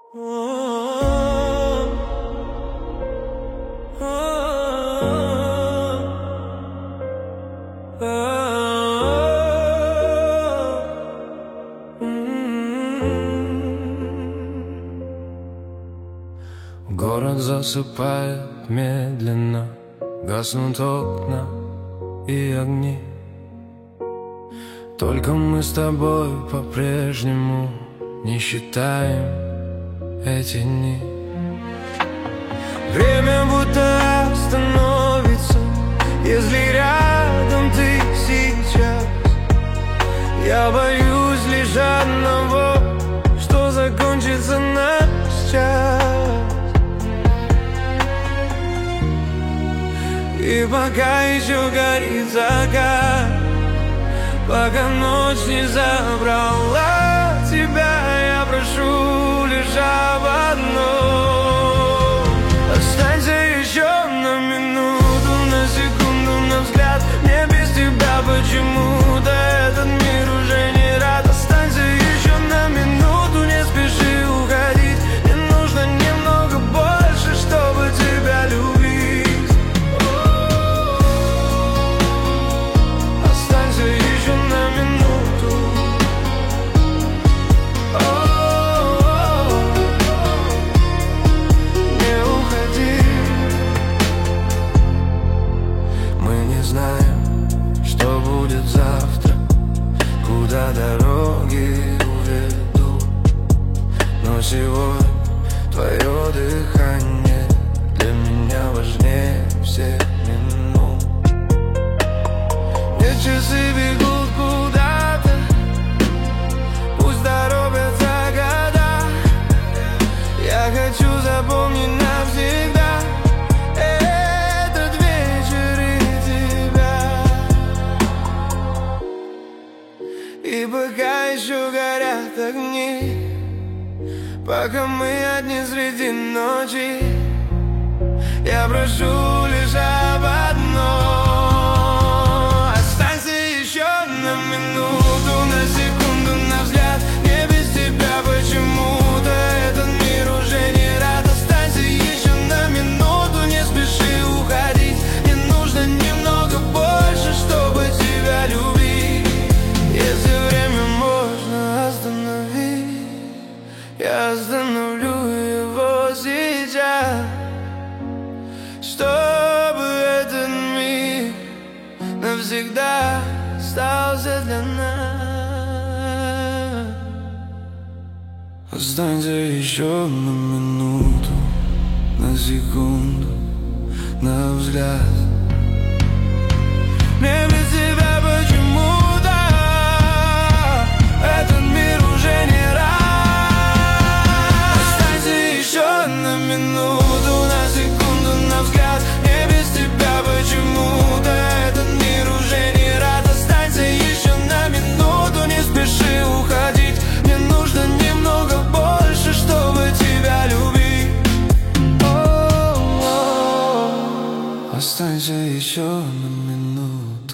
Город засыпает медленно, гаснут окна и огни. Только мы с тобой по-прежнему не считаем эти дни. Время будто остановится, если рядом ты сейчас. Я боюсь лишь одного, что закончится наш час. И пока еще горит закат, пока ночь не забрала тебя, я прошу лишь об одном. Останься еще на минуту, на секунду, на взгляд. Мне без тебя почему-то этот мир уже не рад. Останься еще на минуту, не спеши уходить. Мне нужно немного больше, чтобы тебя любить. Завтра, куда дороги уведут, но сегодня твое дыхание для меня важнее всех минут. Мне часы бегут куда-то, пусть торопятся года. Я хочу запомнить навсегда этот вечер и тебя. И пока еще горят огни, пока мы одни среди ночи, я прошу лишь об одном. Останься еще на минуту, на секунду, на взгляд. Мне без тебя почему-то этот мир уже не рад. Останься еще на минуту, не спеши уходить. Мне нужно немного больше, чтобы тебя любить. Если время можно остановить, я остановлю его сейчас, чтобы этот мир навсегда остался для нас. Останься еще на минуту, на секунду, на взгляд. Мне без тебя почему-то этот мир уже не рад. Останься еще на минуту, на секунду, на взгляд. Мне без тебя почему-то этот мир уже не рад. Останься еще на минуту, не спеши уходить. Мне нужно немного больше, чтобы тебя любить. Останься еще на минуту.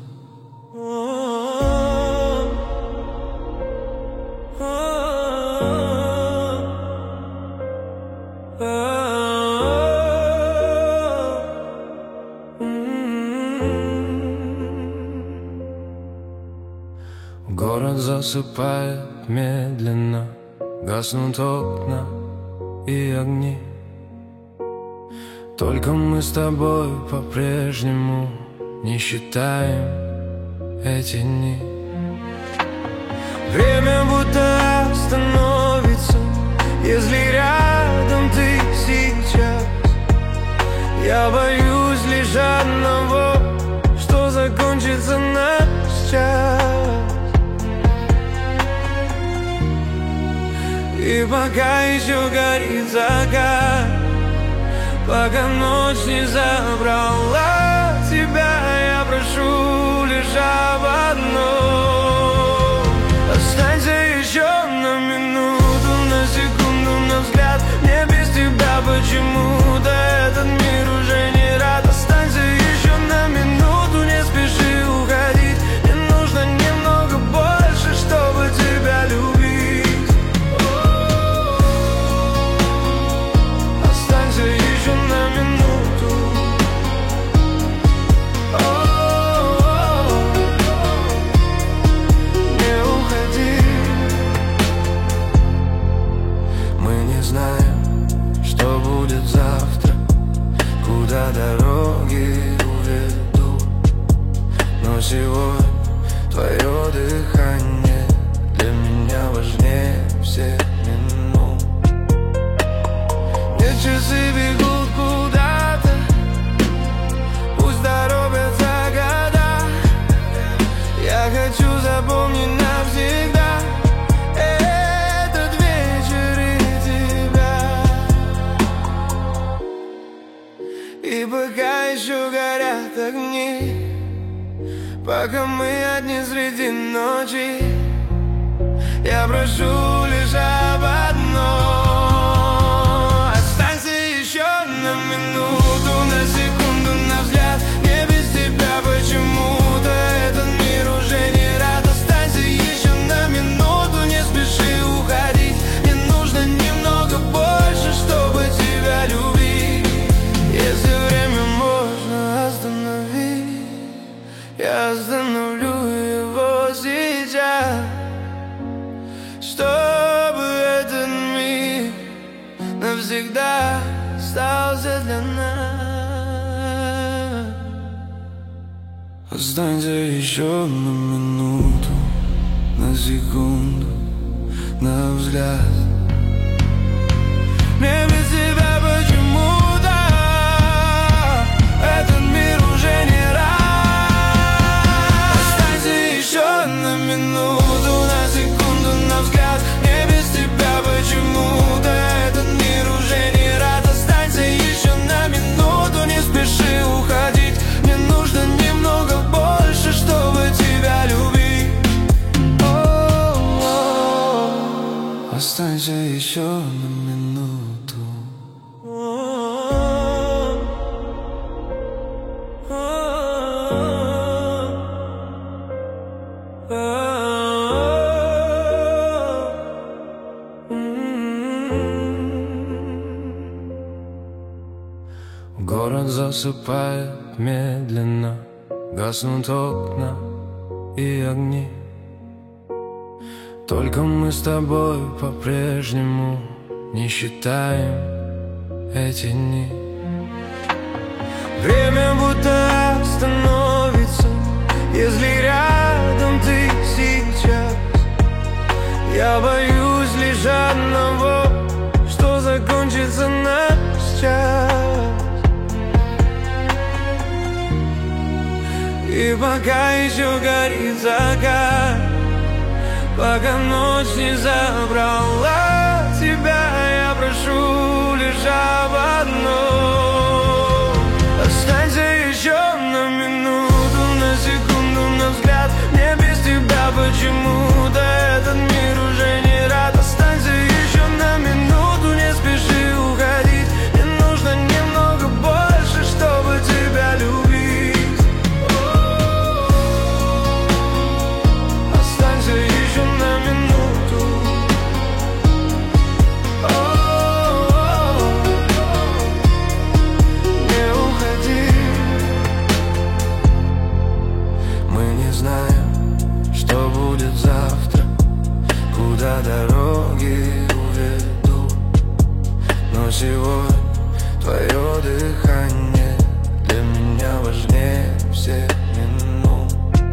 Город засыпает медленно, гаснут окна и огни. Только мы с тобой по-прежнему не считаем эти дни. Время будто остановится, если рядом ты сейчас. Я боюсь лишь одного, что закончится наш час. И пока еще горит закат, пока ночь не забрала тебя, я прошу лишь об одном. Останься еще на минуту, на секунду, на взгляд. Мне без тебя почему-то этот мир уже не рад. Останься еще на минуту, не спеши уходить. Мне нужно немного больше, чтобы тебя любить. часы бегут куда-то, пусть торопятся года. Я хочу запомнить навсегда этот вечер и тебя. И пока еще горят огни, пока мы одни среди ночи, я прошу лишь об одном: останься еще на минуту, на секунду, на взгляд. Мне без тебя почему-то этот мир уже не рад. Останься еще на минуту, не спеши уходить. Мне нужно немного больше, чтобы тебя любить. Если время можно остановить, я остановлю его сейчас, чтобы этот мир навсегда остался для нас. Останься еще на минуту, на секунду, на взгляд. Мне без тебя почему-то этот мир уже не рад. Останься еще на минуту, на секунду, на взгляд. Мне без тебя почему-то этот мир уже не рад. Останься еще на минуту, не спеши уходить. Мне нужно немного больше, чтобы тебя любить. Останься еще на минуту. Город засыпает медленно, гаснут окна и огни. Только мы с тобой по-прежнему не считаем эти дни. Время будто остановится, если рядом ты сейчас. Я боюсь лишь одного, что закончится наш час. И пока еще горит закат, пока ночь не забрала тебя, я прошу лишь об одном: останься еще на минуту, на секунду, на взгляд. Мне без тебя почему-то этот мир уже не рад. Останься еще на минуту, не спеши уходить. Мне нужно немного больше, чтобы тебя любить. Куда дороги уведут, но сегодня твое дыхание для меня важнее всех минут.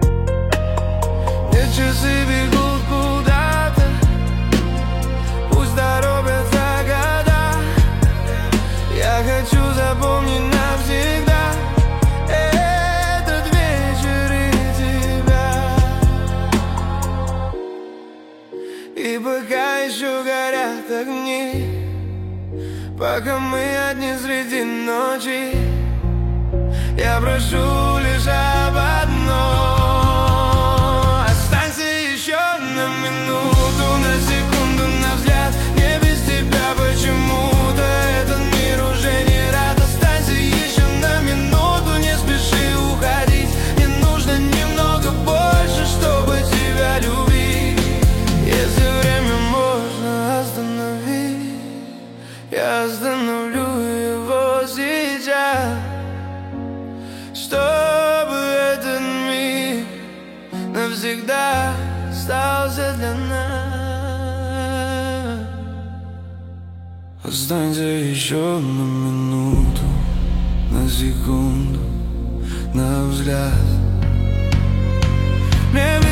Мне часы бегут куда-то, пусть торопятся года. Я хочу запомнить навсегда этот вечер и тебя. И пока еще горят огни, пока мы одни среди ночи, я прошу лишь об одном: останься еще на минуту, на секунду, на взгляд. Мне без тебя почему-то этот мир уже не рад. Останься еще на минуту, не спеши уходить. Мне нужно немного больше, чтобы тебя любить. Если время можно остановить, я остановлю его сейчас, чтобы этот мир навсегда остался для нас. Останься еще на минуту, на секунду, на взгляд. Мне